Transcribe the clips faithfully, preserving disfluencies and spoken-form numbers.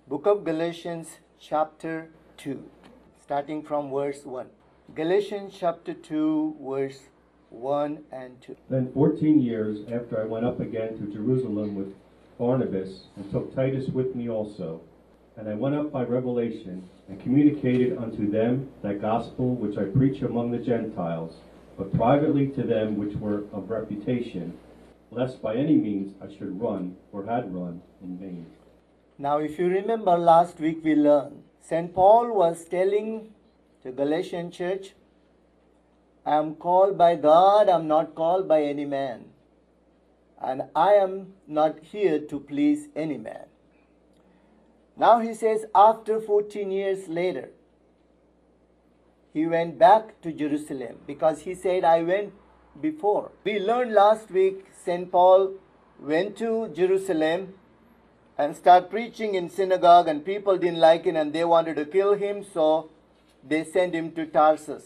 Book of Galatians chapter two, starting from verse one. Galatians chapter two, verse one and two. Then fourteen years after I went up again to Jerusalem with Barnabas, and took Titus with me also. And I went up by revelation, and communicated unto them that gospel which I preach among the Gentiles, but privately to them which were of reputation, lest by any means I should run, or had run, in vain. Now, if you remember, last week we learned, Saint Paul was telling the Galatian church, I am called by God, I am not called by any man. And I am not here to please any man. Now he says, after fourteen years later, he went back to Jerusalem, because he said, I went before. We learned last week, Saint Paul went to Jerusalem and started preaching in synagogue, and people didn't like it and they wanted to kill him, so they sent him to Tarsus.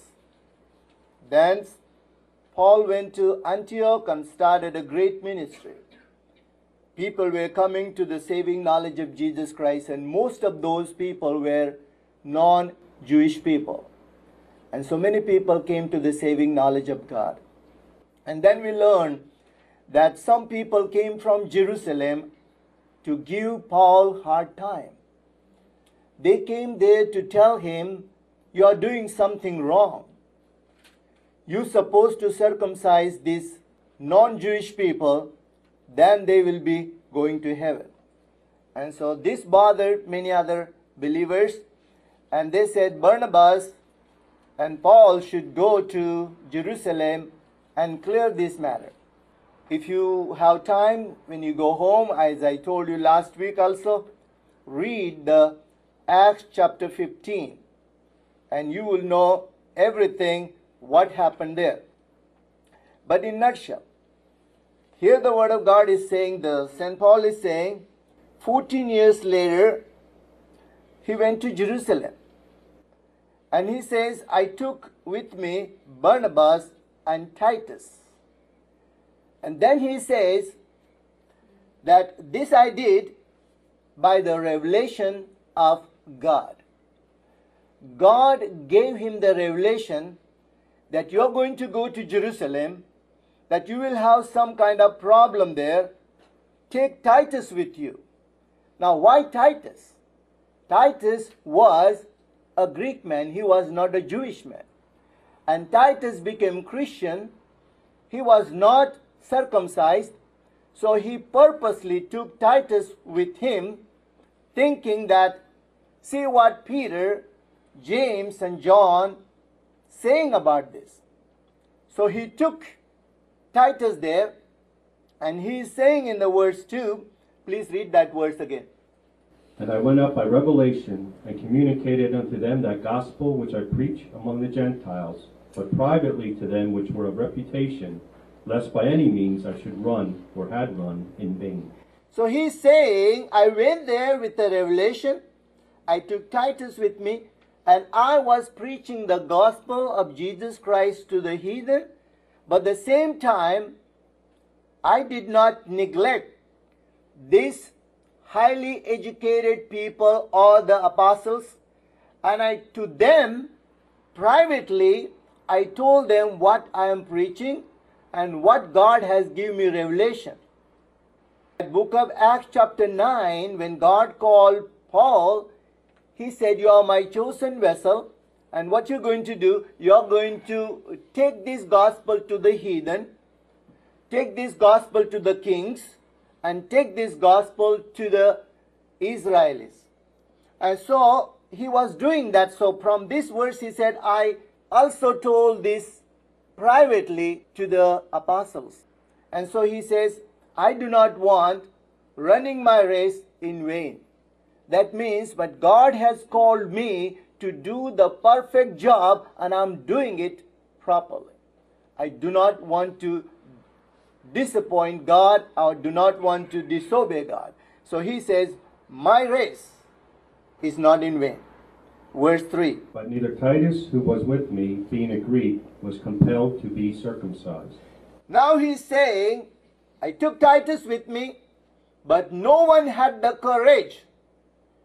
Then Paul went to Antioch and started a great ministry. People were coming to the saving knowledge of Jesus Christ, and most of those people were non-Jewish people. And so many people came to the saving knowledge of God. And then we learned that some people came from Jerusalem to give Paul hard time. They came there to tell him, you are doing something wrong. You're supposed to circumcise these non-Jewish people, then they will be going to heaven. And so this bothered many other believers, and they said Barnabas and Paul should go to Jerusalem and clear this matter. If you have time, when you go home, as I told you last week also, read the Acts chapter fifteen, and you will know everything what happened there. But in a nutshell, here the word of God is saying, the Saint Paul is saying, fourteen years later, he went to Jerusalem. And he says, I took with me Barnabas and Titus. And then he says that this I did by the revelation of God. God gave him the revelation that you're going to go to Jerusalem, that you will have some kind of problem there. Take Titus with you. Now, why Titus? Titus was a Greek man. He was not a Jewish man. And Titus became Christian. He was not circumcised. So he purposely took Titus with him, thinking that, see what Peter, James, and John saying about this. So he took Titus there, and he is saying in the verse two, please read that verse again. And I went up by revelation, and communicated unto them that gospel which I preach among the Gentiles, but privately to them which were of reputation, lest by any means I should run, or had run, in vain. So he's saying, I went there with the revelation, I took Titus with me, and I was preaching the gospel of Jesus Christ to the heathen, but at the same time, I did not neglect these highly educated people or the apostles, and I to them privately I told them what I am preaching and what God has given me revelation. In the book of Acts chapter nine, when God called Paul, he said, you are my chosen vessel, and what you're going to do, you're going to take this gospel to the heathen, take this gospel to the kings, and take this gospel to the Israelis. And so he was doing that. So from this verse he said, I also told this privately to the apostles. And so he says, I do not want running my race in vain. That means, but God has called me to do the perfect job, and I'm doing it properly. I do not want to disappoint God, or do not want to disobey God. So he says, my race is not in vain. Verse three. But neither Titus, who was with me, being a Greek, was compelled to be circumcised. Now he's saying, I took Titus with me, but no one had the courage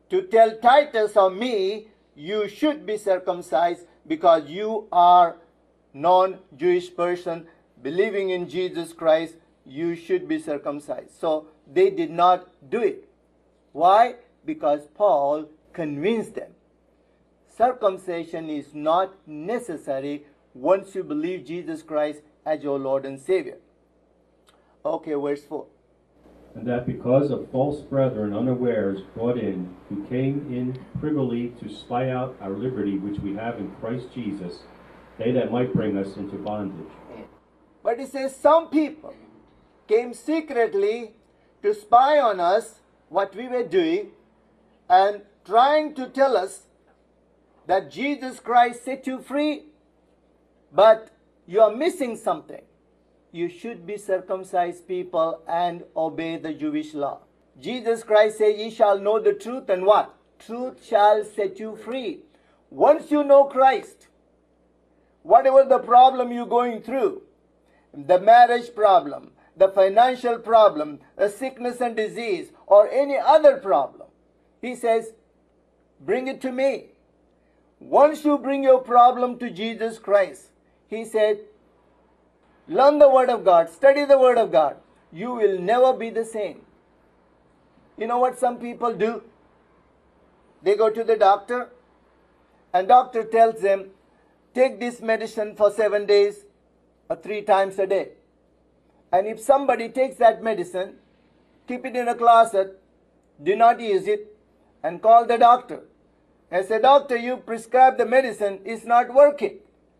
to tell Titus or me, you should be circumcised because you are non-Jewish person believing in Jesus Christ, you should be circumcised. So they did not do it. Why? Because Paul convinced them. Circumcision is not necessary once you believe Jesus Christ as your Lord and Savior. Okay, verse four. And that because of false brethren unawares brought in, who came in privily to spy out our liberty which we have in Christ Jesus, they that might bring us into bondage. But it says some people came secretly to spy on us, what we were doing, and trying to tell us that Jesus Christ set you free, but you are missing something. You should be circumcised people and obey the Jewish law. Jesus Christ said, ye shall know the truth, and what? Truth shall set you free. Once you know Christ, whatever the problem you're going through, the marriage problem, the financial problem, the sickness and disease, or any other problem, he says, bring it to me. Once you bring your problem to Jesus Christ, he said, learn the Word of God, study the Word of God. You will never be the same. You know what some people do? They go to the doctor, and doctor tells them, take this medicine for seven days or three times a day. And if somebody takes that medicine, keep it in a closet, do not use it, and call the doctor. And say, doctor, you prescribed the medicine, it's not working.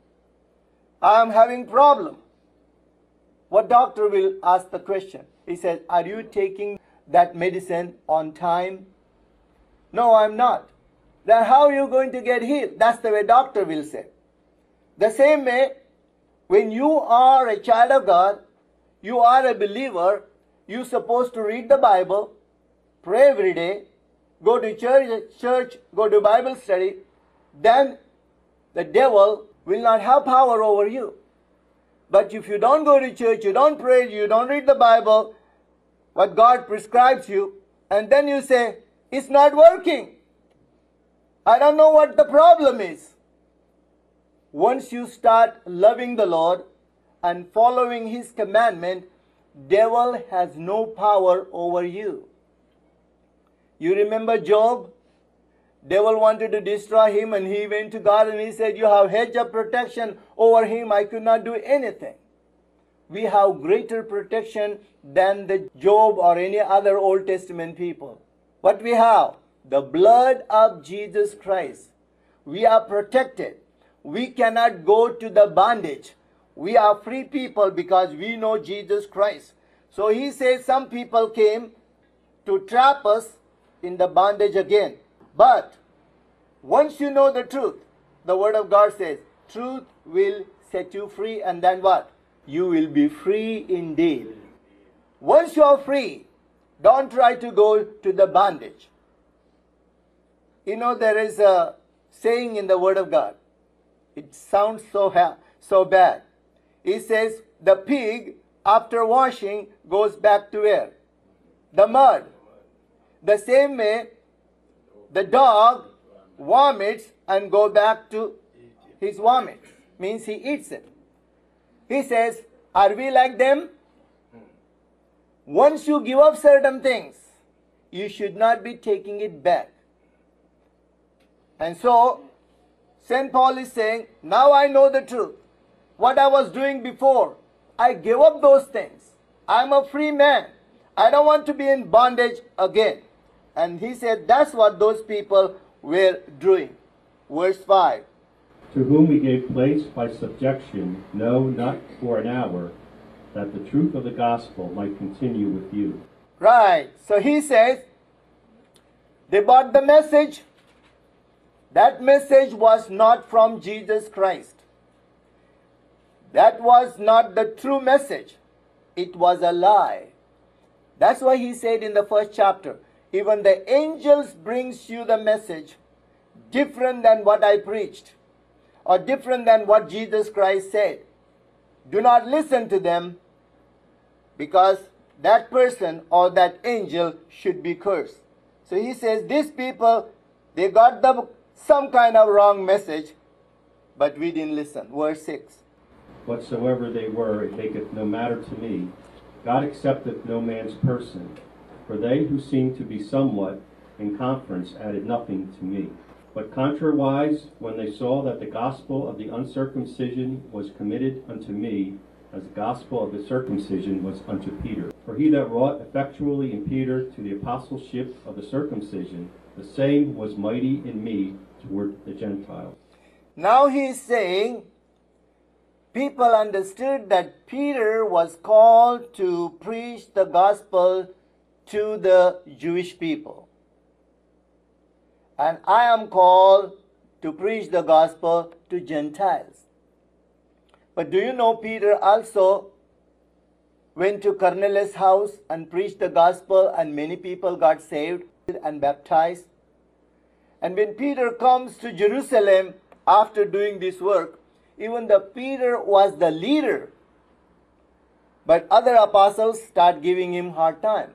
I am having problem. What doctor will ask the question? He says, are you taking that medicine on time? No, I'm not. Then how are you going to get healed? That's the way doctor will say. The same way, when you are a child of God, you are a believer, you're supposed to read the Bible, pray every day, go to church, church, go to Bible study, then the devil will not have power over you. But if you don't go to church, you don't pray, you don't read the Bible, what God prescribes you, and then you say, it's not working. I don't know what the problem is. Once you start loving the Lord and following His commandment, devil has no power over you. You remember Job? Devil wanted to destroy him, and he went to God and he said, you have hedge of protection over him. I could not do anything. We have greater protection than the Job or any other Old Testament people. What we have? The blood of Jesus Christ. We are protected. We cannot go to the bondage. We are free people because we know Jesus Christ. So he says some people came to trap us in the bondage again. But once you know the truth, the Word of God says, truth will set you free, and then what? You will be free indeed. Once you are free, don't try to go to the bondage. You know, there is a saying in the Word of God. It sounds so, ha- so bad. It says, the pig, after washing, goes back to where? The mud. The same way, the dog vomits and go back to his vomit. Means he eats it. He says, are we like them? Once you give up certain things, you should not be taking it back. And so, Saint Paul is saying, now I know the truth. What I was doing before, I gave up those things. I'm a free man. I don't want to be in bondage again. And he said that's what those people were doing. Verse five. To whom we gave place by subjection, no, not for an hour, that the truth of the gospel might continue with you. Right. So he says, they bought the message. That message was not from Jesus Christ. That was not the true message. It was a lie. That's why he said in the first chapter, even the angels brings you the message different than what I preached, or different than what Jesus Christ said. Do not listen to them, because that person or that angel should be cursed. So he says, these people, they got the, some kind of wrong message, but we didn't listen. Verse six. Whatsoever they were, it maketh no matter to me. God accepteth no man's person. For they who seemed to be somewhat in conference added nothing to me. But contrariwise, when they saw that the gospel of the uncircumcision was committed unto me, as the gospel of the circumcision was unto Peter. For he that wrought effectually in Peter to the apostleship of the circumcision, the same was mighty in me toward the Gentiles. Now he is saying, people understood that Peter was called to preach the gospel to the Jewish people. And I am called to preach the gospel to Gentiles. But do you know Peter also went to Cornelius' house and preached the gospel, and many people got saved and baptized? And when Peter comes to Jerusalem after doing this work, even the Peter was the leader, but other apostles start giving him hard time.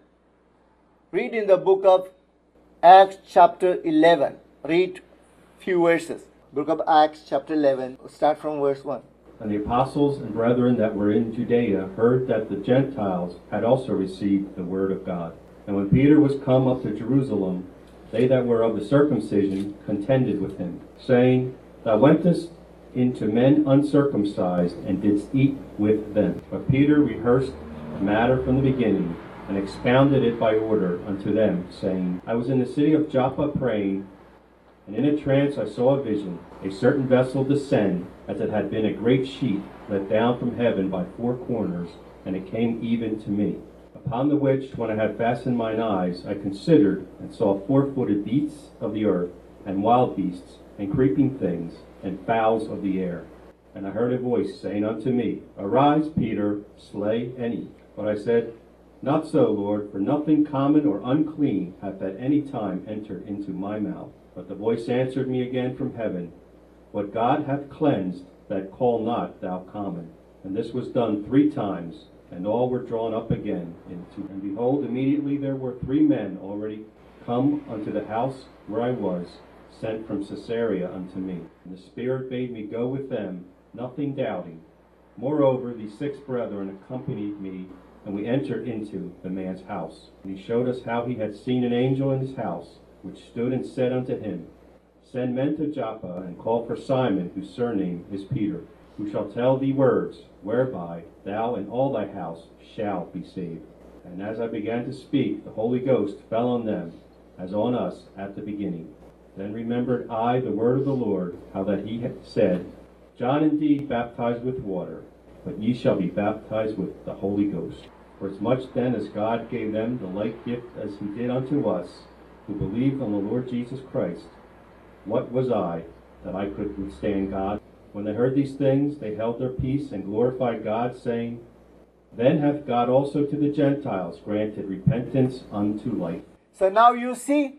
Read in the book of Acts chapter eleven. Read few verses. Book of Acts chapter eleven. Start from verse one. And the apostles and brethren that were in Judea heard that the Gentiles had also received the word of God. And when Peter was come up to Jerusalem, they that were of the circumcision contended with him, saying, Thou wentest into men uncircumcised, and didst eat with them. But Peter rehearsed the matter from the beginning, and expounded it by order unto them, saying, I was in the city of Joppa praying, and in a trance I saw a vision, a certain vessel descend, as it had been a great sheet let down from heaven by four corners, and it came even to me. Upon the which, when I had fastened mine eyes, I considered, and saw four-footed beasts of the earth, and wild beasts, and creeping things, and fowls of the air. And I heard a voice saying unto me, Arise, Peter, slay and eat. But I said, Not so, Lord, for nothing common or unclean hath at any time entered into my mouth. But the voice answered me again from heaven, What God hath cleansed, that call not thou common. And this was done three times, and all were drawn up again into. And behold, immediately there were three men already come unto the house where I was, sent from Caesarea unto me. And the Spirit bade me go with them, nothing doubting. Moreover, these six brethren accompanied me, and we entered into the man's house. And he showed us how he had seen an angel in his house, which stood and said unto him, Send men to Joppa, and call for Simon, whose surname is Peter, who shall tell thee words, whereby thou and all thy house shall be saved. And as I began to speak, the Holy Ghost fell on them, as on us at the beginning. Then remembered I the word of the Lord, how that he had said, John indeed baptized with water, but ye shall be baptized with the Holy Ghost. For as much then as God gave them the like gift as he did unto us, who believed on the Lord Jesus Christ, what was I, that I could withstand God? When they heard these things, they held their peace and glorified God, saying, Then hath God also to the Gentiles granted repentance unto life. So now you see,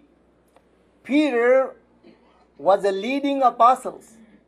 Peter was a leading apostle.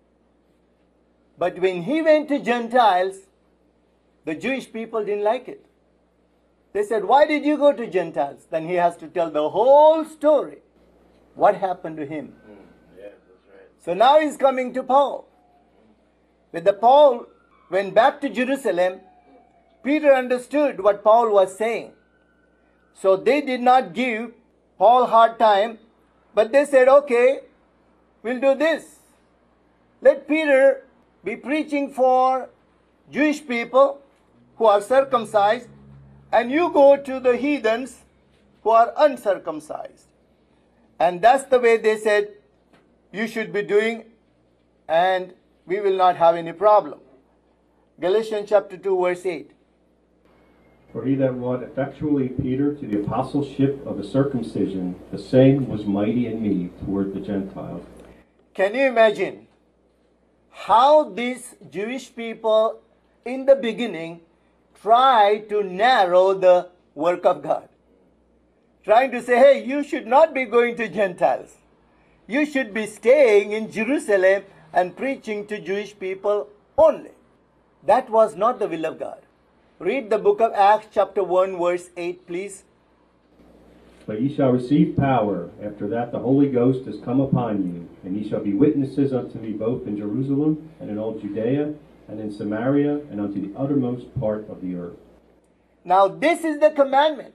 But when he went to Gentiles, the Jewish people didn't like it. They said, Why did you go to Gentiles? Then he has to tell the whole story. What happened to him? Mm, yeah, that's right. So now he's coming to Paul. When the Paul went back to Jerusalem, Peter understood what Paul was saying. So they did not give Paul hard time, but they said, okay, we'll do this. Let Peter be preaching for Jewish people who are circumcised, and you go to the heathens who are uncircumcised. And that's the way they said you should be doing, and we will not have any problem. Galatians chapter two, verse eight. For he that wrought effectually Peter to the apostleship of the circumcision, the same was mighty in me toward the Gentiles. Can you imagine how these Jewish people in the beginning tried to narrow the work of God? Trying to say, hey, you should not be going to Gentiles. You should be staying in Jerusalem and preaching to Jewish people only. That was not the will of God. Read the book of Acts chapter one verse eight, please. But ye shall receive power, after that the Holy Ghost is come upon you, and ye shall be witnesses unto me both in Jerusalem, and in all Judea, and in Samaria, and unto the uttermost part of the earth. Now this is the commandment.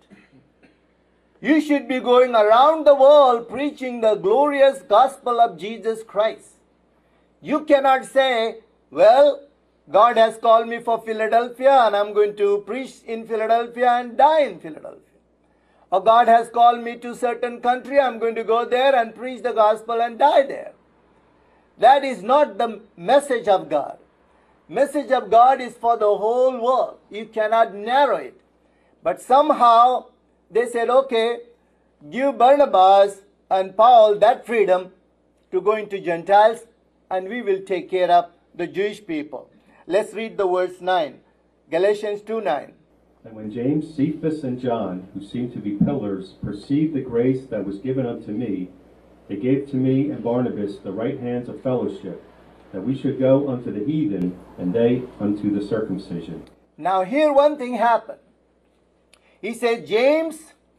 You should be going around the world preaching the glorious gospel of Jesus Christ. You cannot say, well, God has called me for Philadelphia and I'm going to preach in Philadelphia and die in Philadelphia. Or God has called me to certain country, I'm going to go there and preach the gospel and die there. That is not the message of God. Message of God is for the whole world. You cannot narrow it. But somehow they said, okay, give Barnabas and Paul that freedom to go into Gentiles and we will take care of the Jewish people. Let's read the verse nine. Galatians two nine. And when James, Cephas, and John, who seemed to be pillars, perceived the grace that was given unto me, they gave to me and Barnabas the right hands of fellowship, that we should go unto the heathen, and they unto the circumcision. Now here one thing happened. He said James,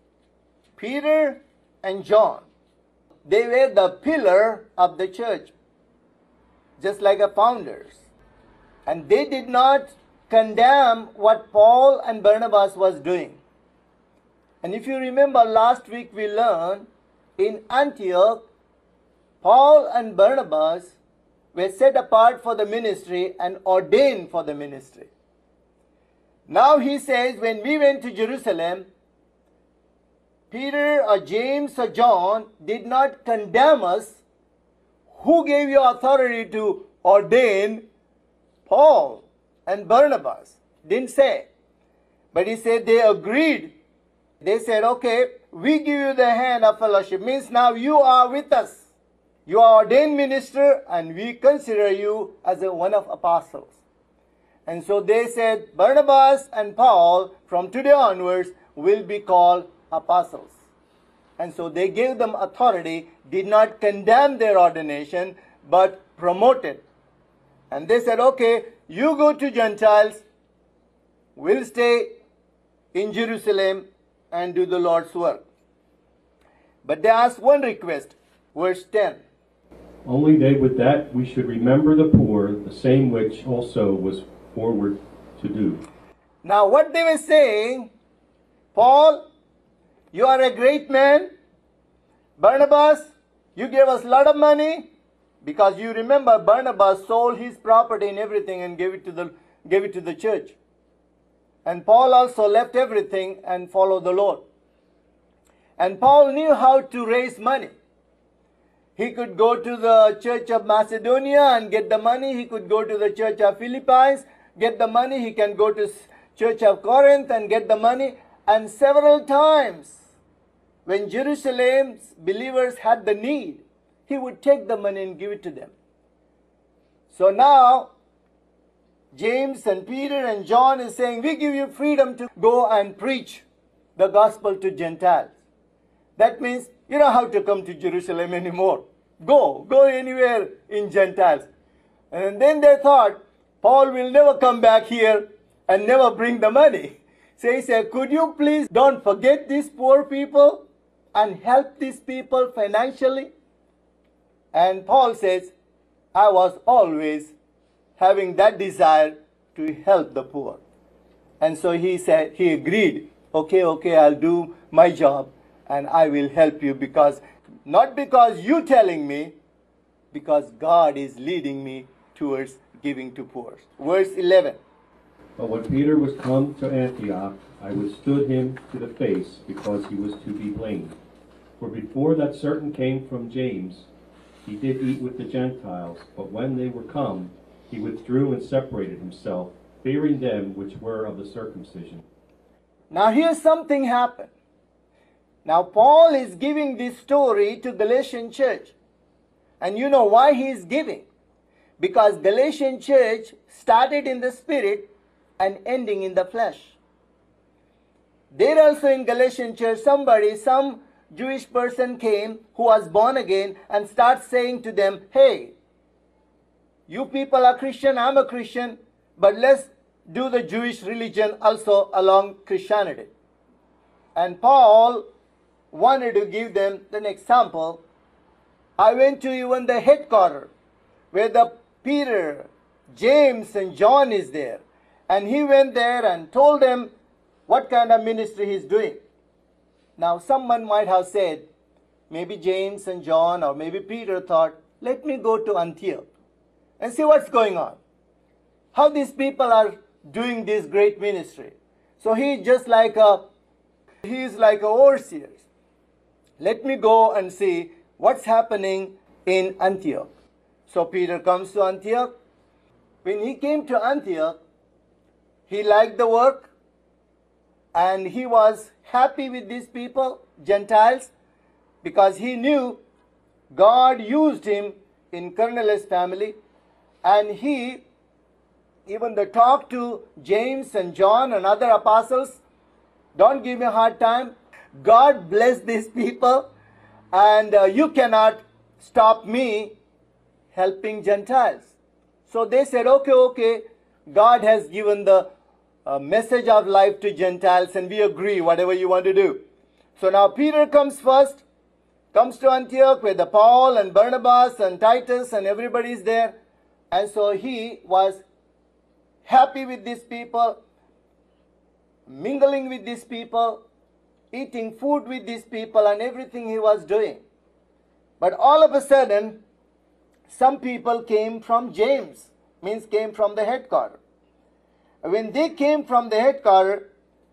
Peter, and John, they were the pillar of the church, just like the founders. And they did not condemn what Paul and Barnabas was doing. And if you remember last week we learned in Antioch, Paul and Barnabas were set apart for the ministry and ordained for the ministry. Now he says when we went to Jerusalem, Peter or James or John did not condemn us. Who gave you authority to ordain Paul and Barnabas? Didn't say. But he said they agreed. They said, okay, we give you the hand of fellowship. Means now you are with us. You are ordained minister and we consider you as a one of apostles. And so they said Barnabas and Paul from today onwards will be called apostles. And so they gave them authority, did not condemn their ordination, but promoted. And they said, okay, you go to Gentiles, we'll stay in Jerusalem and do the Lord's work. But they asked one request, verse ten. Only they would that we should remember the poor, the same which also was forward to do. Now what they were saying, Paul, you are a great man. Barnabas, you gave us a lot of money. Because you remember Barnabas sold his property and everything and gave it to the, gave it to the church. And Paul also left everything and followed the Lord. And Paul knew how to raise money. He could go to the church of Macedonia and get the money. He could go to the church of Philippi, get the money. He can go to church of Corinth and get the money. And several times when Jerusalem's believers had the need, he would take the money and give it to them. So now, James and Peter and John is saying, we give you freedom to go and preach the gospel to Gentiles. That means you don't have to come to Jerusalem anymore. Go, go anywhere in Gentiles. And then they thought, Paul will never come back here and never bring the money. So he said, could you please don't forget these poor people and help these people financially? And Paul says, I was always having that desire to help the poor. And so he said, he agreed, okay, okay, I'll do my job and I will help you because, not because you telling me, because God is leading me towards giving to poor. Verse eleven. But when Peter was come to Antioch, I withstood him to the face because he was to be blamed. For before that certain came from James, he did eat with the Gentiles, but when they were come, he withdrew and separated himself, fearing them which were of the circumcision. Now here's something happened. Now Paul is giving this story to Galatian church. And you know why he is giving? Because Galatian church started in the spirit and ending in the flesh. There also in Galatian church, somebody, some Jewish person came who was born again and starts saying to them, hey, you people are Christian, I'm a Christian, but let's do the Jewish religion also along Christianity. And Paul wanted to give them an example. I went to even the headquarters where the Peter, James and John is there. And he went there and told them what kind of ministry he's doing. Now someone might have said, maybe James and John or maybe Peter thought, let me go to Antioch and see what's going on. How these people are doing this great ministry. So he's just like a, he's like a overseer. Let me go and see what's happening in Antioch. So Peter comes to Antioch. When he came to Antioch, he liked the work and he was happy with these people, Gentiles, because he knew God used him in Cornelius' family, and he even the talk to James and John and other apostles, don't give me a hard time. God bless these people, and uh, you cannot stop me helping Gentiles. So they said, okay, okay, God has given the uh, message of life to Gentiles, and we agree, whatever you want to do. So now Peter comes first, comes to Antioch where the Paul and Barnabas and Titus and everybody is there. And so he was happy with these people, mingling with these people, eating food with these people and everything he was doing. But all of a sudden, some people came from James, means came from the headquarters. When they came from the headquarters,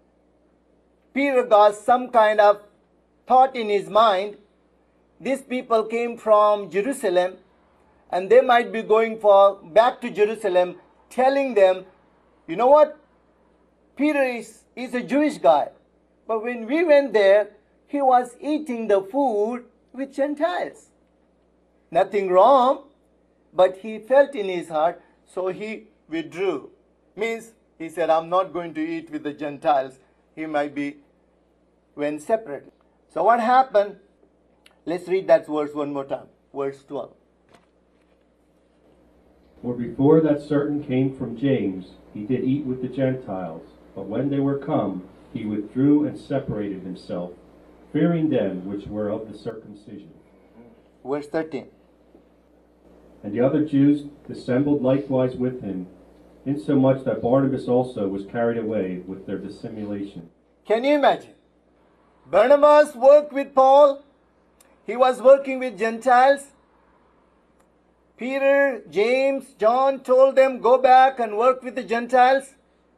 Peter got some kind of thought in his mind. These people came from Jerusalem and they might be going for back to Jerusalem, telling them, you know what, Peter is, is a Jewish guy. But when we went there, he was eating the food with Gentiles. Nothing wrong, but he felt in his heart, so he withdrew. Means he said, I'm not going to eat with the Gentiles. He might be went separately. So what happened? Let's read that verse one more time. Verse twelve. For before that certain came from James, he did eat with the Gentiles. But when they were come, he withdrew and separated himself, fearing them which were of the circumcision. Verse thirteen. And the other Jews dissembled likewise with him, insomuch that Barnabas also was carried away with their dissimulation. Can you imagine? Barnabas worked with Paul. He was working with Gentiles. Peter, James, John told them, go back and work with the Gentiles.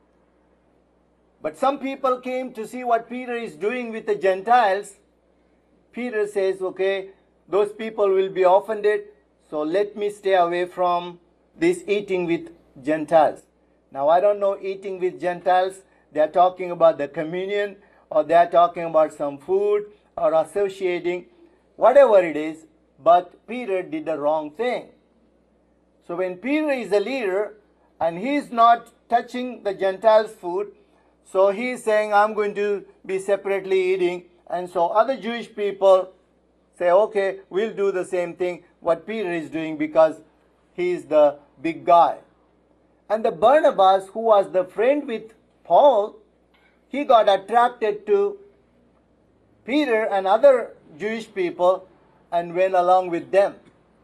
But some people came to see what Peter is doing with the Gentiles. Peter says, okay, those people will be offended, so let me stay away from this eating with Gentiles. Now, I don't know eating with Gentiles. They are talking about the communion, or they are talking about some food, or associating, whatever it is, but Peter did the wrong thing. So when Peter is a leader, and he is not touching the Gentiles' food, so he is saying, I'm going to be separately eating, and so other Jewish people say, okay, we'll do the same thing what Peter is doing because he is the big guy. And the Barnabas, who was the friend with Paul, he got attracted to Peter and other Jewish people and went along with them.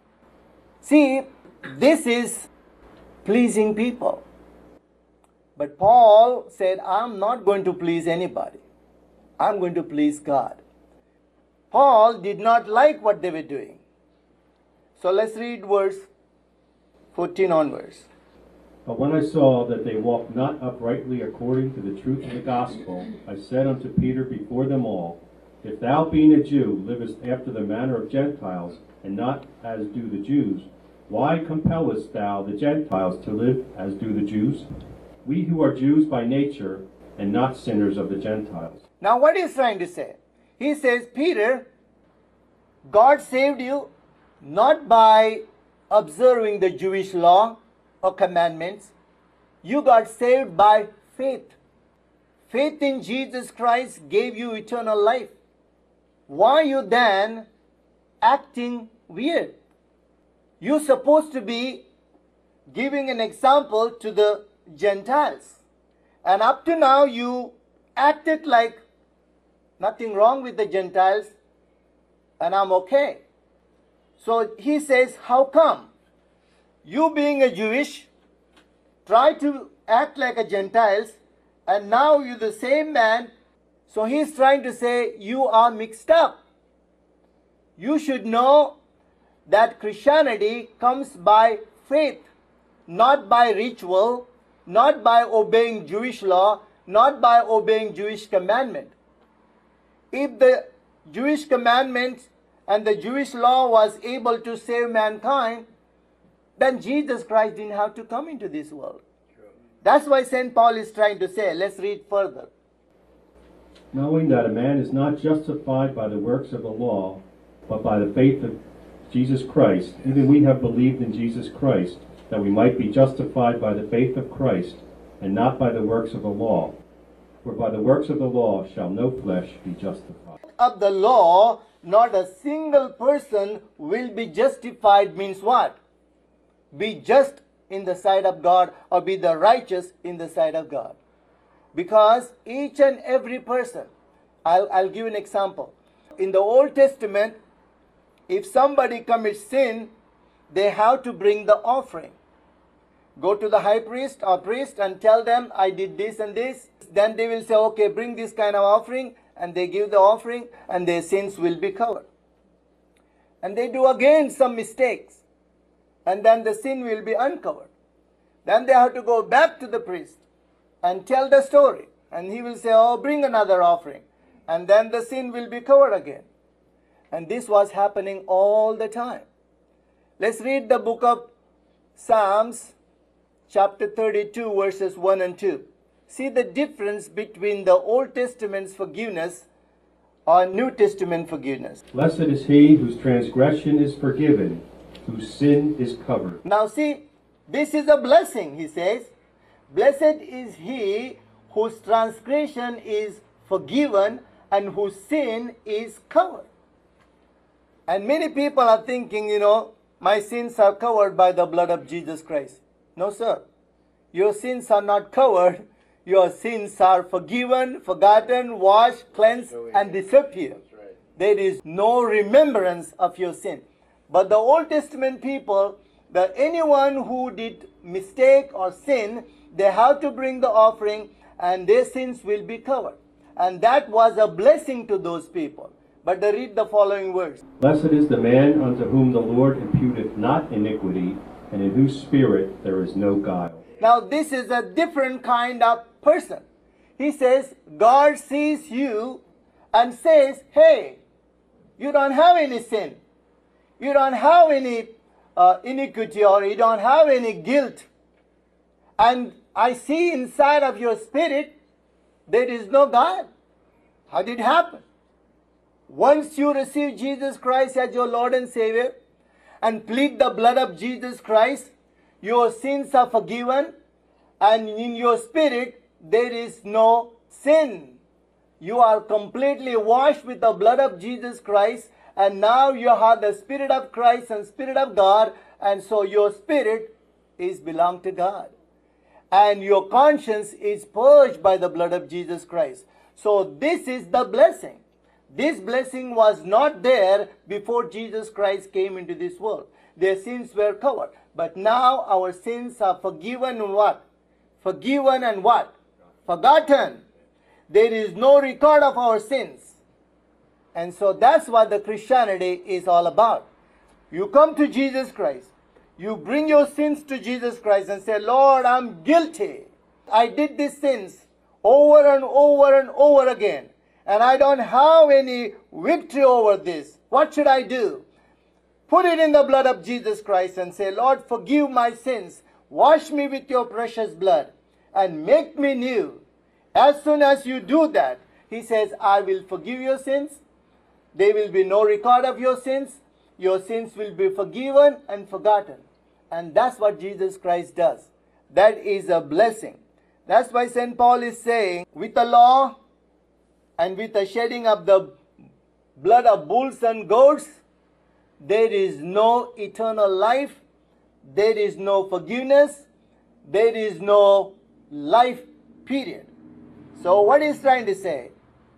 See, this is pleasing people. But Paul said, I'm not going to please anybody. I'm going to please God. Paul did not like what they were doing. So let's read verse fourteen onwards. But when I saw that they walked not uprightly according to the truth of the gospel, I said unto Peter before them all, If thou, being a Jew, livest after the manner of Gentiles, and not as do the Jews, why compellest thou the Gentiles to live as do the Jews? We who are Jews by nature, and not sinners of the Gentiles. Now what he's trying to say? He says, Peter, God saved you not by observing the Jewish law or commandments. You got saved by faith. Faith in Jesus Christ gave you eternal life. Why are you then acting weird? You're supposed to be giving an example to the Gentiles. And up to now you acted like nothing wrong with the Gentiles, and I'm okay. So he says, how come? You being a Jewish, try to act like a Gentiles, and now you're the same man. So he's trying to say, you are mixed up. You should know that Christianity comes by faith, not by ritual, not by obeying Jewish law, not by obeying Jewish commandment. If the Jewish commandments and the Jewish law was able to save mankind, then Jesus Christ didn't have to come into this world. That's why Saint Paul is trying to say. Let's read further. Knowing that a man is not justified by the works of the law, but by the faith of Jesus Christ, even we have believed in Jesus Christ, that we might be justified by the faith of Christ, and not by the works of the law. For by the works of the law shall no flesh be justified. Of the law, not a single person will be justified means what? Be just in the sight of God, or be the righteous in the sight of God. Because each and every person, I'll, I'll give an example. In the Old Testament, if somebody commits sin, they have to bring the offering. Go to the high priest or priest and tell them, I did this and this. Then they will say, okay, bring this kind of offering. And they give the offering, and their sins will be covered. And they do again some mistakes. And then the sin will be uncovered. Then they have to go back to the priest and tell the story. And he will say, oh, bring another offering. And then the sin will be covered again. And this was happening all the time. Let's read the book of Psalms, chapter thirty-two, verses one and two. See the difference between the Old Testament's forgiveness or New Testament forgiveness. Blessed is he whose transgression is forgiven, whose sin is covered. Now see, this is a blessing, he says. Blessed is he whose transgression is forgiven and whose sin is covered. And many people are thinking, you know, my sins are covered by the blood of Jesus Christ. No, sir. Your sins are not covered. Your sins are forgiven, forgotten, washed, cleansed, and disappear. Right. There is no remembrance of your sin. But the Old Testament people, the anyone who did mistake or sin, they have to bring the offering and their sins will be covered. And that was a blessing to those people. But they read the following verse. Blessed is the man unto whom the Lord imputeth not iniquity, and in whose spirit there is no guile. Now this is a different kind of person. He says, God sees you and says, hey, you don't have any sin. You don't have any uh, iniquity, or you don't have any guilt. And I see inside of your spirit, there is no God. How did it happen? Once you receive Jesus Christ as your Lord and Savior and plead the blood of Jesus Christ, your sins are forgiven, and in your spirit there is no sin. You are completely washed with the blood of Jesus Christ, and now you have the Spirit of Christ and Spirit of God, and so your spirit is belong to God. And your conscience is purged by the blood of Jesus Christ. So this is the blessing. This blessing was not there before Jesus Christ came into this world. Their sins were covered. But now our sins are forgiven and what? Forgiven and what? Forgotten. There is no record of our sins. And so that's what the Christianity is all about. You come to Jesus Christ. You bring your sins to Jesus Christ and say, Lord, I'm guilty. I did these sins over and over and over again. And I don't have any victory over this. What should I do? Put it in the blood of Jesus Christ and say, Lord, forgive my sins. Wash me with your precious blood and make me new. As soon as you do that, he says, I will forgive your sins. There will be no record of your sins. Your sins will be forgiven and forgotten. And that's what Jesus Christ does. That is a blessing. That's why Saint Paul is saying, with the law and with the shedding of the blood of bulls and goats, there is no eternal life, there is no forgiveness, there is no life, period. So what he's trying to say,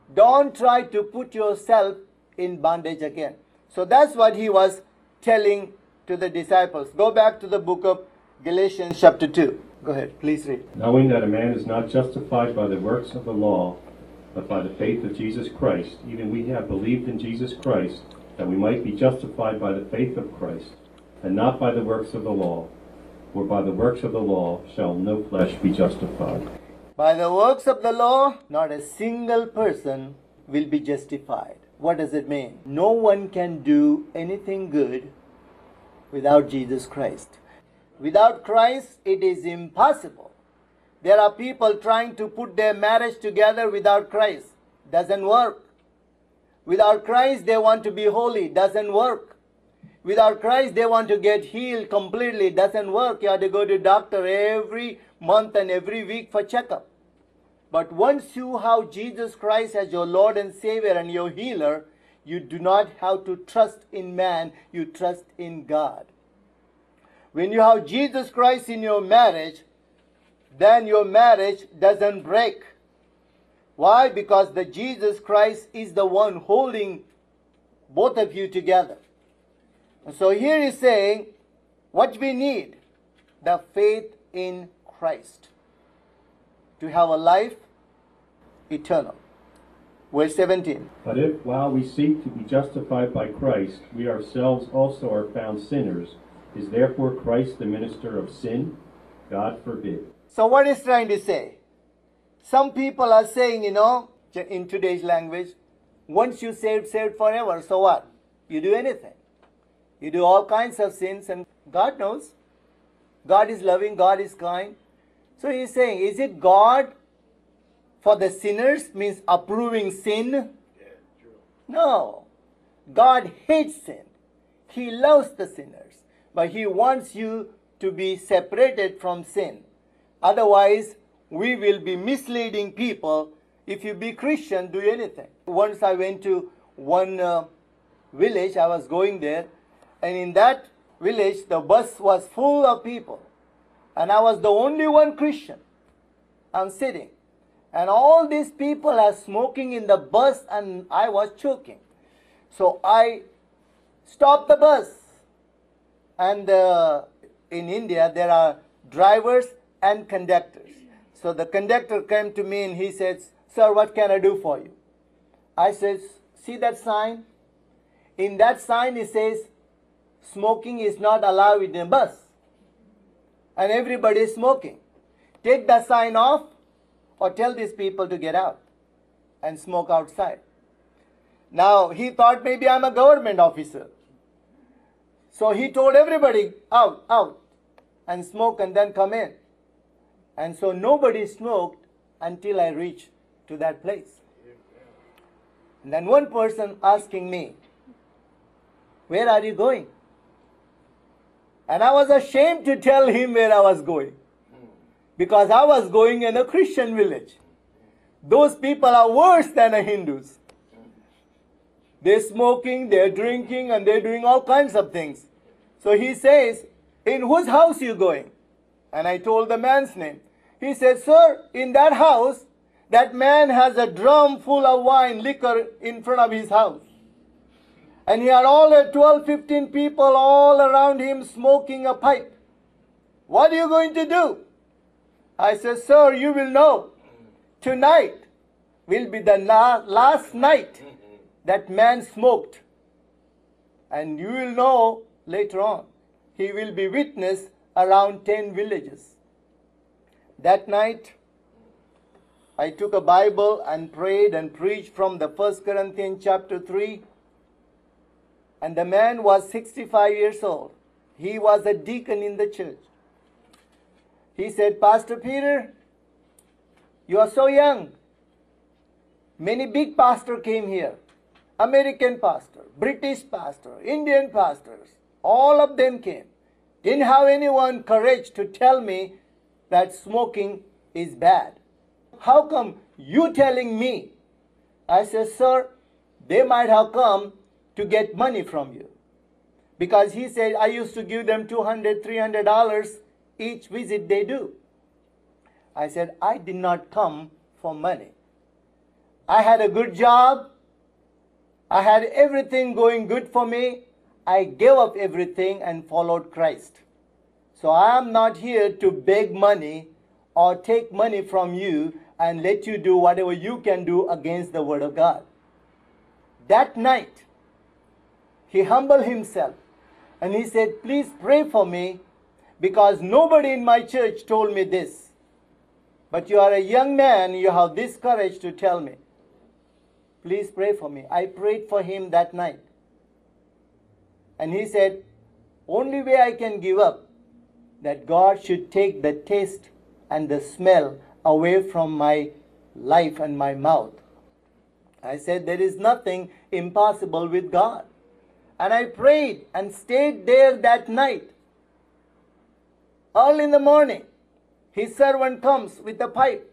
Don't try to put yourself in bondage again. So that's what he was telling to the disciples. Go back to the book of Galatians chapter two. Go ahead, please read. Knowing that a man is not justified by the works of the law, but by the faith of Jesus Christ, even we have believed in Jesus Christ, that we might be justified by the faith of Christ, and not by the works of the law. For by the works of the law shall no flesh be justified. By the works of the law, not a single person will be justified. What does it mean? No one can do anything good without Jesus Christ. Without Christ, it is impossible. There are people trying to put their marriage together without Christ. Doesn't work. Without Christ, they want to be holy. Doesn't work. Without Christ, they want to get healed completely. Doesn't work. You have to go to doctor every month and every week for checkup. But once you have Jesus Christ as your Lord and Savior and your healer, you do not have to trust in man, you trust in God. When you have Jesus Christ in your marriage, then your marriage doesn't break. Why? Because the Jesus Christ is the one holding both of you together. And so here he's saying, what we need, the faith in Christ, to have a life eternal. Verse seventeen. But if, while we seek to be justified by Christ, we ourselves also are found sinners, is therefore Christ the minister of sin? God forbid. So what is trying to say? Some people are saying, you know, in today's language, once you saved, saved forever, so what? You do anything. You do all kinds of sins, and God knows. God is loving, God is kind. So he's saying, is it God for the sinners, means approving sin? Yeah, true. No. God hates sin. He loves the sinners. But he wants you to be separated from sin. Otherwise, we will be misleading people. If you be Christian, do anything. Once I went to one uh, village, I was going there, and in that village, the bus was full of people. And I was the only one Christian. I'm sitting. And all these people are smoking in the bus, and I was choking. So I stopped the bus. And uh, in India, there are drivers and conductors. So the conductor came to me and he says, "Sir, what can I do for you?" I says, "See that sign? In that sign it says, smoking is not allowed in a bus. And everybody is smoking. Take that sign off or tell these people to get out and smoke outside." Now, he thought maybe I'm a government officer. So he told everybody, out, out, and smoke and then come in. And so nobody smoked until I reached to that place. And then one person asking me, "Where are you going?" And I was ashamed to tell him where I was going, because I was going in a Christian village. Those people are worse than the Hindus. They're smoking, they're drinking, and they're doing all kinds of things. So he says, "In whose house are you going?" And I told the man's name. He said, "Sir, in that house, that man has a drum full of wine, liquor in front of his house. And he had all the twelve, fifteen people all around him smoking a pipe. What are you going to do?" I said, "Sir, you will know. Tonight will be the la- last night that man smoked. And you will know later on. He will be witness around ten villages." That night, I took a Bible and prayed and preached from the First Corinthians chapter three. And the man was sixty-five years old. He was a deacon in the church. He said, "Pastor Peter, you are so young. Many big pastors came here. American pastor, British pastor, Indian pastors. All of them came. Didn't have anyone courage to tell me that smoking is bad. How come you telling me?" I said, "Sir, they might have come to get money from you." Because he said, I used to give them two hundred dollars, three hundred dollars each visit they do. I said, "I did not come for money. I had a good job. I had everything going good for me. I gave up everything and followed Christ. So I am not here to beg money or take money from you and let you do whatever you can do against the Word of God. That night, he humbled himself and he said, please pray for me because nobody in my church told me this. But you are a young man, you have this courage to tell me. Please pray for me. I prayed for him that night. And he said, only way I can give up, that God should take the taste and the smell away from my life and my mouth. I said, there is nothing impossible with God. And I prayed and stayed there that night. Early in the morning, his servant comes with a pipe.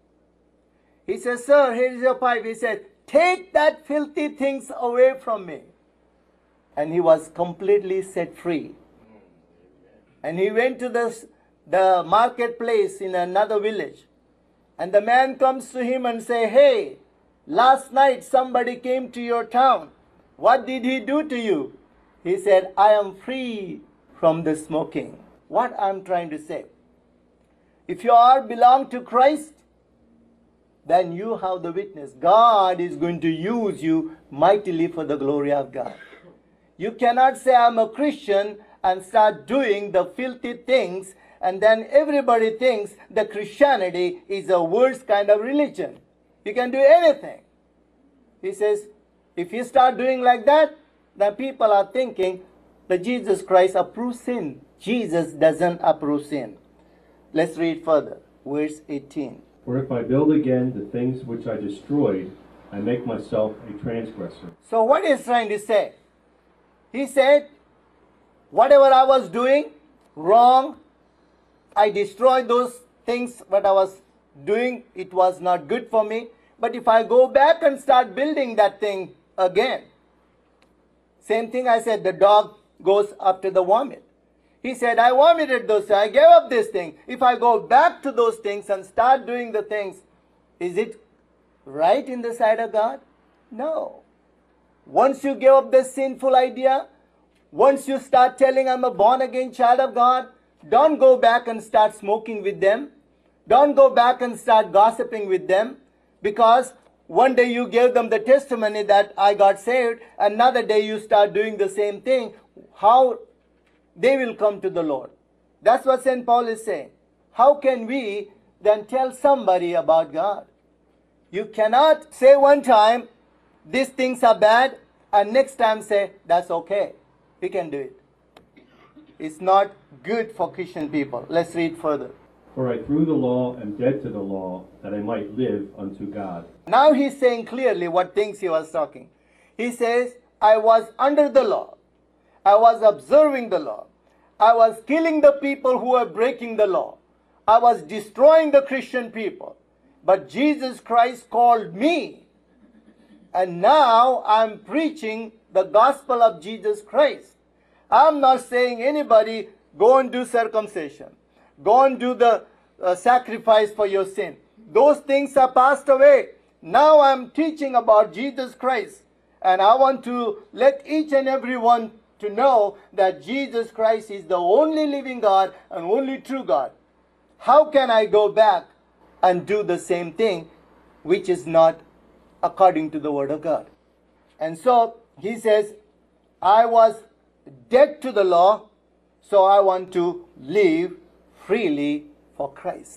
He says, sir, here is your pipe. He said, take that filthy things away from me. And he was completely set free. And he went to the, the marketplace in another village. And the man comes to him and say, hey, last night somebody came to your town. What did he do to you? He said, I am free from the smoking. What I'm trying to say, if you are belong to Christ, then you have the witness. God is going to use you mightily for the glory of God. You cannot say I'm a Christian and start doing the filthy things and then everybody thinks that Christianity is a worst kind of religion. You can do anything. He says, if you start doing like that, then people are thinking that Jesus Christ approves sin. Jesus doesn't approve sin. Let's read further. Verse eighteen. For if I build again the things which I destroyed, I make myself a transgressor. So what is trying to say? He said, whatever I was doing wrong, I destroyed those things what I was doing. It was not good for me. But if I go back and start building that thing again, same thing I said, the dog goes after the vomit. He said, I vomited those things. I gave up this thing. If I go back to those things and start doing the things, is it right in the sight of God? No. Once you give up the sinful idea, once you start telling I'm a born again child of God, don't go back and start smoking with them. Don't go back and start gossiping with them, because one day you gave them the testimony that I got saved, another day you start doing the same thing. How they will come to the Lord? That's what Saint Paul is saying. How can we then tell somebody about God? You cannot say one time, these things are bad, and next time say, that's okay. We can do it. It's not good for Christian people. Let's read further. For I through the law am dead to the law, that I might live unto God. Now he's saying clearly what things he was talking. He says, I was under the law. I was observing the law. I was killing the people who were breaking the law. I was destroying the Christian people. But Jesus Christ called me. And now I'm preaching the gospel of Jesus Christ. I'm not saying anybody go and do circumcision. Go and do the uh, sacrifice for your sin. Those things are passed away. Now I'm teaching about Jesus Christ. And I want to let each and every one to know that Jesus Christ is the only living God and only true God. How can I go back and do the same thing which is not according to the Word of God? And so he says, I was dead to the law, so I want to live freely for Christ.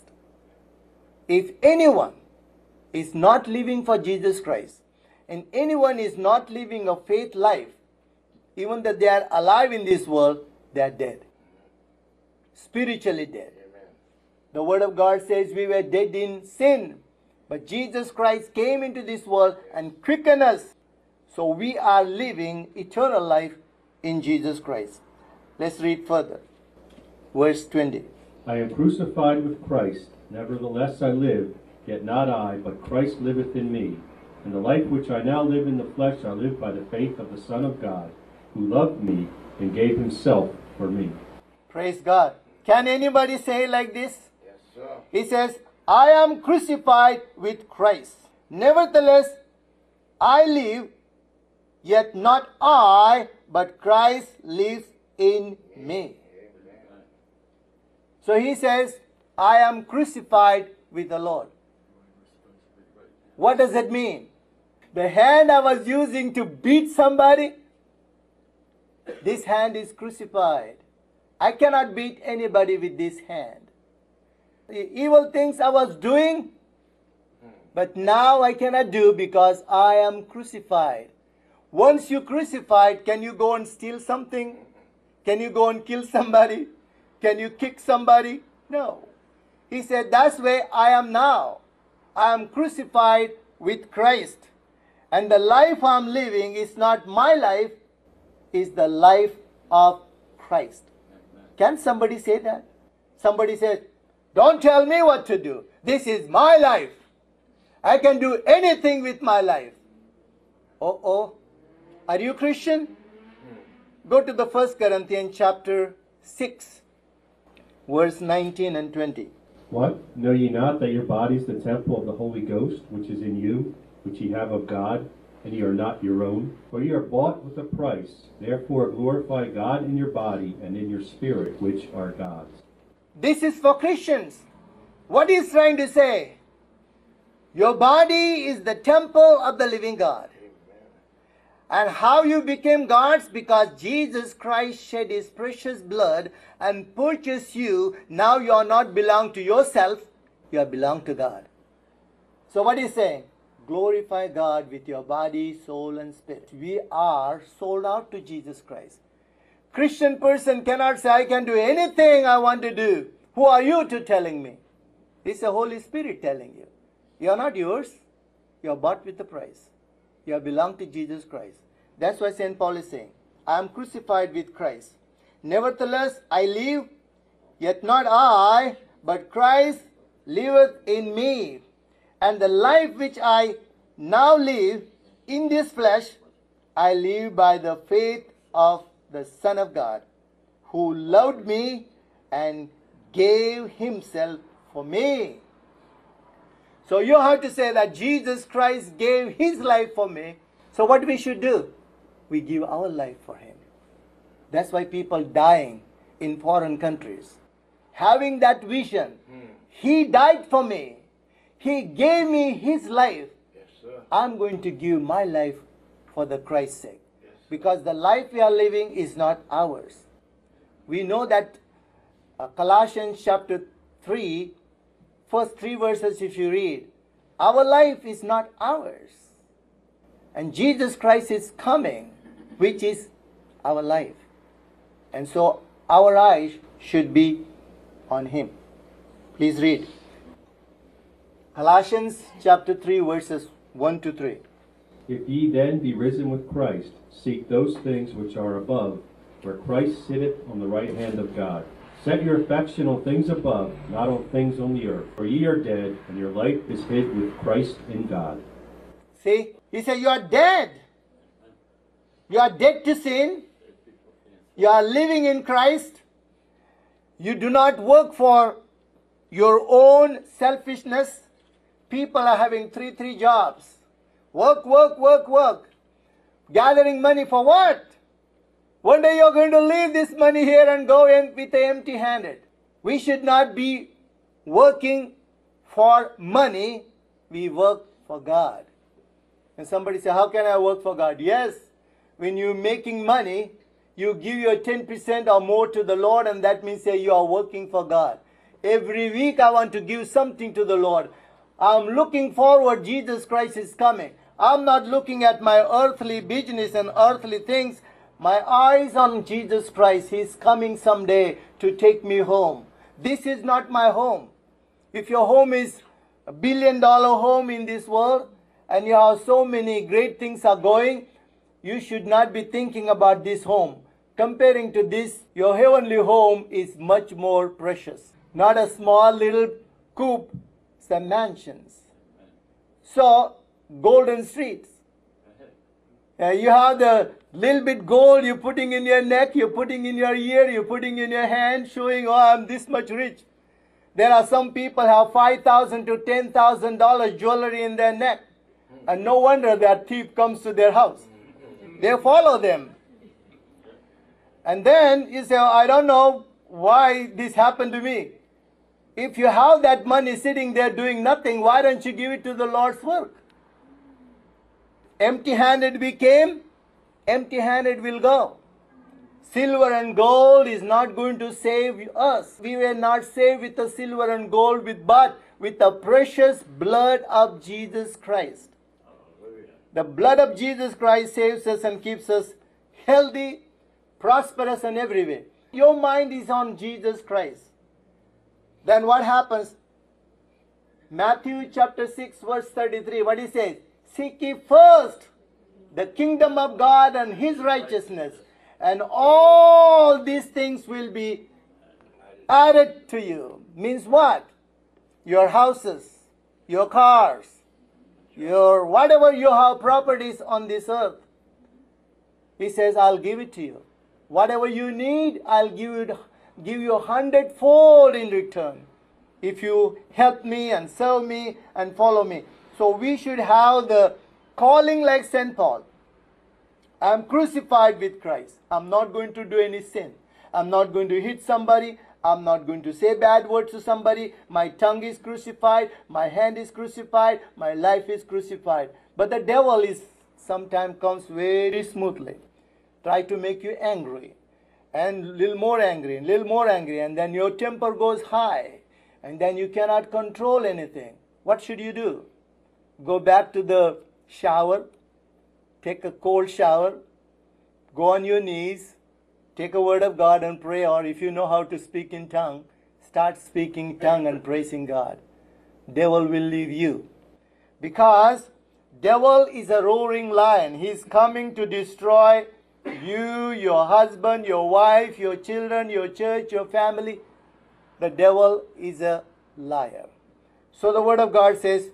If anyone is not living for Jesus Christ, and anyone is not living a faith life, even that they are alive in this world, they are dead. Spiritually dead. Amen. The Word of God says we were dead in sin, but Jesus Christ came into this world and quickened us. So we are living eternal life in Jesus Christ. Let's read further. Verse twenty. I am crucified with Christ, nevertheless I live, yet not I, but Christ liveth in me. And the life which I now live in the flesh I live by the faith of the Son of God, who loved me and gave himself for me. Praise God. Can anybody say like this? Yes, sir. He says, I am crucified with Christ. Nevertheless, I live, yet not I, but Christ lives in me. So he says, I am crucified with the Lord. What does that mean? The hand I was using to beat somebody, this hand is crucified. I cannot beat anybody with this hand. The evil things I was doing, but now I cannot do because I am crucified. Once you crucified, can you go and steal something? Can you go and kill somebody? Can you kick somebody? No. He said, that's where I am now. I am crucified with Christ. And the life I am living is not my life, is the life of Christ. Can somebody say that? Somebody says, don't tell me what to do. This is my life. I can do anything with my life. Oh, oh. Are you Christian? Go to the First Corinthians chapter six, verse nineteen and twenty. What? Know ye not that your body is the temple of the Holy Ghost, which is in you, which ye have of God, and ye are not your own? For ye are bought with a price. Therefore glorify God in your body and in your spirit, which are God's. This is for Christians. What he's trying to say? Your body is the temple of the living God. And how you became God's? Because Jesus Christ shed his precious blood and purchased you. Now you are not belong to yourself, you are belong to God. So what is saying? Glorify God with your body, soul and spirit. We are sold out to Jesus Christ. Christian person cannot say, I can do anything I want to do. Who are you to telling me? It's the Holy Spirit telling you. You are not yours. You are bought with a price. You belong to Jesus Christ. That's why Saint Paul is saying, I am crucified with Christ. Nevertheless, I live, yet not I, but Christ liveth in me. And the life which I now live in this flesh, I live by the faith of the Son of God, who loved me and gave himself for me. So you have to say that Jesus Christ gave his life for me. So what we should do? We give our life for him. That's why people dying in foreign countries, having that vision, hmm. He died for me. He gave me his life. Yes, sir. I'm going to give my life for the Christ's sake. Yes. Because the life we are living is not ours. We know that uh, Colossians chapter three, first three verses if you read, our life is not ours. And Jesus Christ is coming, which is our life. And so our eyes should be on him. Please read. Colossians chapter three verses one to three. If ye then be risen with Christ, seek those things which are above, where Christ sitteth on the right hand of God. Set your affection on things above, not on things on the earth. For ye are dead, and your life is hid with Christ in God. See, he said you are dead. You are dead to sin. You are living in Christ. You do not work for your own selfishness. People are having three, three jobs. Work, work, work, work. Gathering money for what? One day you're going to leave this money here and go in with the empty-handed. We should not be working for money. We work for God. And somebody say, how can I work for God? Yes, when you're making money, you give your ten percent or more to the Lord, and that means say you are working for God. Every week I want to give something to the Lord. I'm looking forward Jesus Christ is coming. I'm not looking at my earthly business and earthly things. My eyes on Jesus Christ. He's coming someday to take me home. This is not my home. If your home is a billion dollar home in this world, and you have so many great things are going, you should not be thinking about this home. Comparing to this, your heavenly home is much more precious. Not a small little coop, it's the mansions. So, golden streets. Uh, you have the little bit gold you're putting in your neck, you're putting in your ear, you're putting in your hand, showing, oh, I'm this much rich. There are some people have five thousand to ten thousand dollars jewelry in their neck. And no wonder that thief comes to their house. They follow them. And then you say, I don't know why this happened to me. If you have that money sitting there doing nothing, why don't you give it to the Lord's work? Empty-handed we came, empty-handed we'll go. Silver and gold is not going to save us. We were not saved with the silver and gold, with but with the precious blood of Jesus Christ. The blood of Jesus Christ saves us and keeps us healthy, prosperous in every way. Your mind is on Jesus Christ. Then what happens? Matthew chapter six verse thirty-three, what he says? Seek ye first the kingdom of God and His righteousness, and all these things will be added to you. Means what? Your houses, your cars, your whatever you have properties on this earth. He says, I'll give it to you. Whatever you need, I'll give it, give you a hundredfold in return if you help me and serve me and follow me. So we should have the calling like Saint Paul. I'm crucified with Christ. I'm not going to do any sin. I'm not going to hit somebody. I'm not going to say bad words to somebody. My tongue is crucified. My hand is crucified. My life is crucified. But the devil is sometimes comes very smoothly. Try to make you angry. And a little more angry, and a little more angry. And then your temper goes high. And then you cannot control anything. What should you do? Go back to the shower. Take a cold shower. Go on your knees. Take a word of God and pray, or if you know how to speak in tongue, start speaking tongue and praising God. Devil will leave you. Because devil is a roaring lion. He's coming to destroy you, your husband, your wife, your children, your church, your family. The devil is a liar. So the word of God says,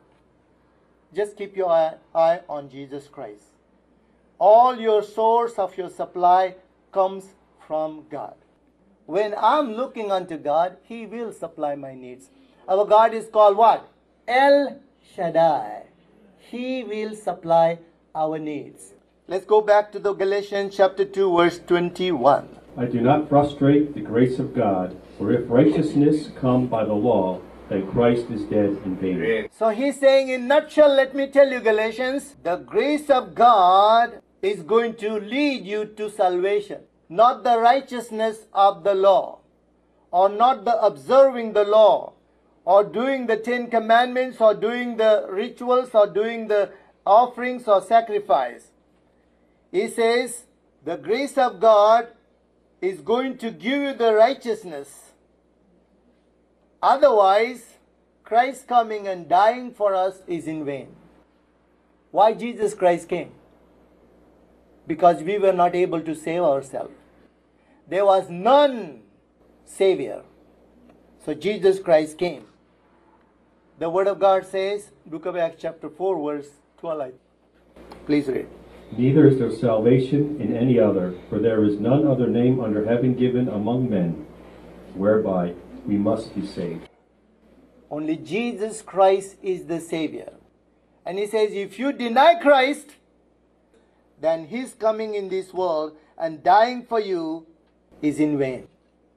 just keep your eye, eye on Jesus Christ. All your source of your supply comes from God. When I'm looking unto God, He will supply my needs. Our God is called what? El Shaddai. He will supply our needs. Let's go back to the Galatians chapter two verse twenty-one. I do not frustrate the grace of God, for if righteousness come by the law, then Christ is dead in vain. So he's saying in nutshell, let me tell you Galatians, the grace of God is going to lead you to salvation. Not the righteousness of the law, or not the observing the law, or doing the Ten Commandments, or doing the rituals, or doing the offerings or sacrifice. He says the grace of God is going to give you the righteousness. Otherwise, Christ coming and dying for us is in vain. Why Jesus Christ came? Because we were not able to save ourselves. There was none Savior. So Jesus Christ came. The Word of God says, Book of Acts chapter four verse twelve. Please read. Neither is there salvation in any other, for there is none other name under heaven given among men, whereby we must be saved. Only Jesus Christ is the Savior. And he says, if you deny Christ, then His coming in this world and dying for you is in vain.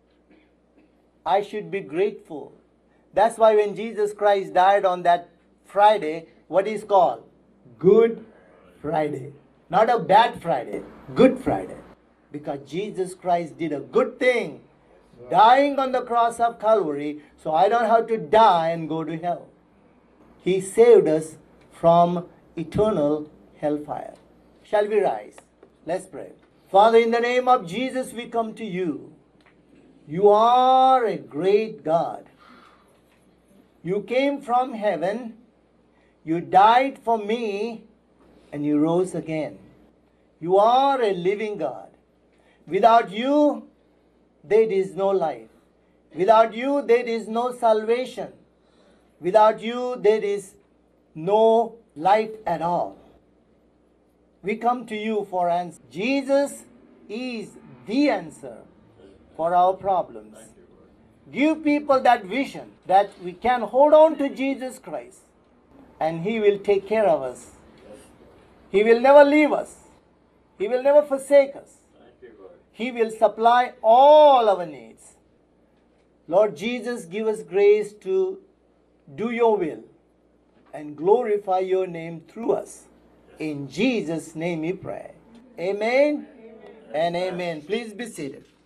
I should be grateful. That's why when Jesus Christ died on that Friday, what is called? Good Friday. Not a bad Friday, Good Friday. Because Jesus Christ did a good thing, dying on the cross of Calvary, so I don't have to die and go to hell. He saved us from eternal hellfire. Shall we rise? Let's pray. Father, in the name of Jesus, we come to you. You are a great God. You came from heaven, you died for me, and you rose again. You are a living God. Without you, there is no life. Without you, there is no salvation. Without you, there is no life at all. We come to you for answer. Jesus is the answer for our problems. Give people that vision that we can hold on to Jesus Christ and He will take care of us. He will never leave us. He will never forsake us. He will supply all our needs. Lord Jesus, give us grace to do your will and glorify your name through us. In Jesus' name we pray. Amen and amen. Please be seated.